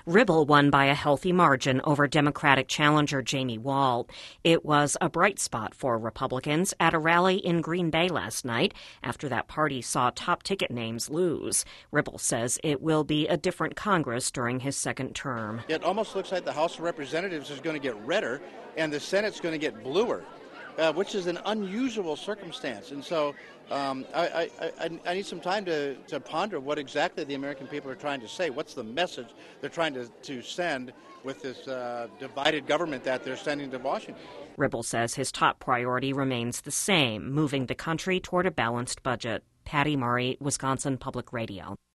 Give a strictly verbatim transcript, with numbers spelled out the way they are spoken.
Ribble won by a healthy margin over Democratic challenger Jamie Wall. It was a bright spot for Republicans at a rally in Green Bay last night after that party saw top-ticket names lose. Ribble says it will be a different Congress during his second term. It almost looks like the House of Representatives is going to get redder and the Senate's going to get bluer, uh, which is an unusual circumstance. And so um, I, I, I, I need some time to, to ponder what exactly the American people are trying to say. What's the message they're trying to, to send with this uh, divided government that they're sending to Washington? Ribble says his top priority remains the same, moving the country toward a balanced budget. Patty Murray, Wisconsin Public Radio.